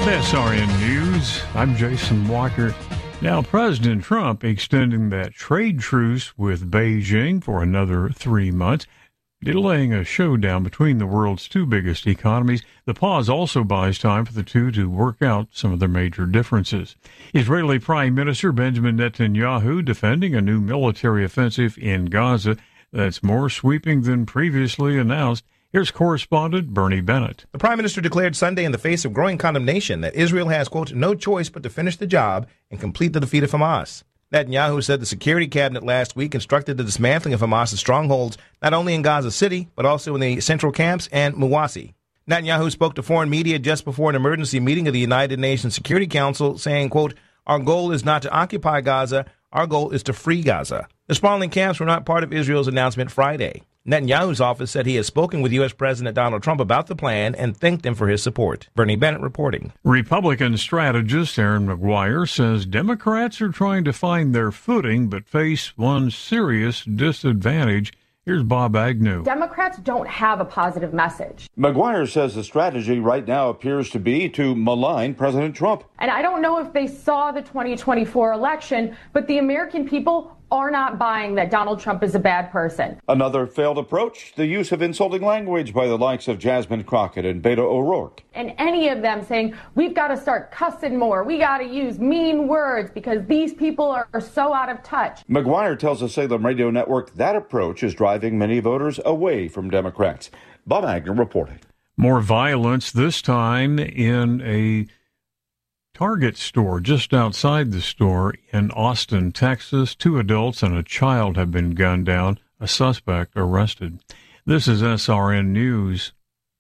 SRN News. I'm Jason Walker. Now, President Trump extending that trade truce with Beijing for another 3 months, delaying a showdown between the world's two biggest economies. The pause also buys time for the two to work out some of their major differences. Israeli Prime Minister Benjamin Netanyahu defending a new military offensive in Gaza that's more sweeping than previously announced. Here's correspondent Bernie Bennett. The Prime Minister declared Sunday in the face of growing condemnation that Israel has, quote, no choice but to finish the job and complete the defeat of Hamas. Netanyahu said the Security Cabinet last week instructed the dismantling of Hamas's strongholds not only in Gaza City, but also in the central camps and Muwasi. Netanyahu spoke to foreign media just before an emergency meeting of the United Nations Security Council, saying, quote, our goal is not to occupy Gaza, our goal is to free Gaza. The sprawling camps were not part of Israel's announcement Friday. Netanyahu's office said he has spoken with U.S. President Donald Trump about the plan and thanked him for his support. Bernie Bennett reporting. Republican strategist Aaron McGuire says Democrats are trying to find their footing but face one serious disadvantage. Here's Bob Agnew. Democrats don't have a positive message. McGuire says the strategy right now appears to be to malign President Trump. And I don't know if they saw the 2024 election, but the American people are not buying that Donald Trump is a bad person. Another failed approach, the use of insulting language by the likes of Jasmine Crockett and Beto O'Rourke. And any of them saying, we've got to start cussing more, we got to use mean words because these people are so out of touch. McGuire tells the Salem Radio Network that approach is driving many voters away from Democrats. Bob Agnew reporting. More violence, this time in a Target store just outside the store in Austin, Texas. 2 adults and a child have been gunned down, a suspect arrested. This is SRN News.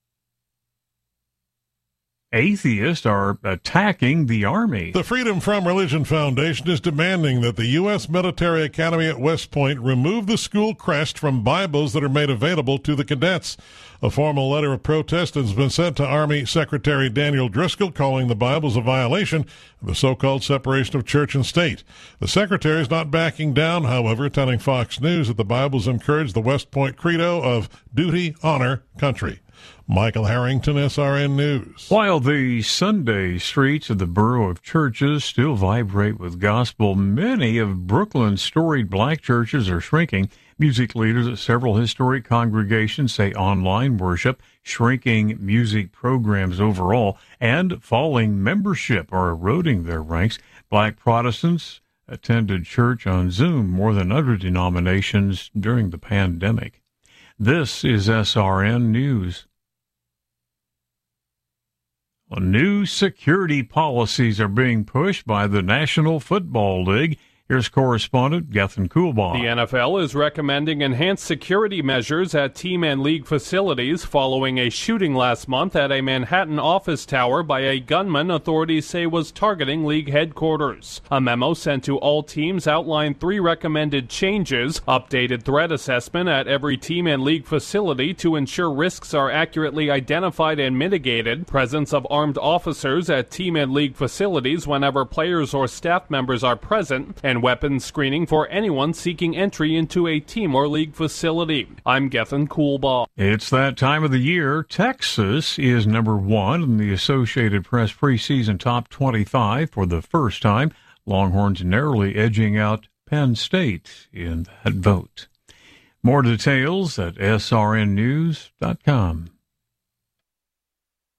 Atheists are attacking the Army. The Freedom From Religion Foundation is demanding that the U.S. Military Academy at West Point remove the school crest from Bibles that are made available to the cadets. A formal letter of protest has been sent to Army Secretary Daniel Driscoll, calling the Bibles a violation of the so-called separation of church and state. The secretary is not backing down, however, telling Fox News that the Bibles encourage the West Point credo of duty, honor, country. Michael Harrington, SRN News. While the Sunday streets of the borough of churches still vibrate with gospel, many of Brooklyn's storied black churches are shrinking. Music leaders at several historic congregations say online worship, shrinking music programs overall, and falling membership are eroding their ranks. Black Protestants attended church on Zoom more than other denominations during the pandemic. This is SRN News. New security policies are being pushed by the National Football League. Here's correspondent Gethin Coolbaugh. The NFL is recommending enhanced security measures at team and league facilities following a shooting last month at a Manhattan office tower by a gunman authorities say was targeting league headquarters. A memo sent to all teams outlined 3 recommended changes: updated threat assessment at every team and league facility to ensure risks are accurately identified and mitigated, presence of armed officers at team and league facilities whenever players or staff members are present, and weapons screening for anyone seeking entry into a team or league facility. I'm Gethin Coolbaugh. It's that time of the year. Texas is number 1 in the Associated Press preseason top 25 for the first time. Longhorns narrowly edging out Penn State in that vote. More details at srnnews.com.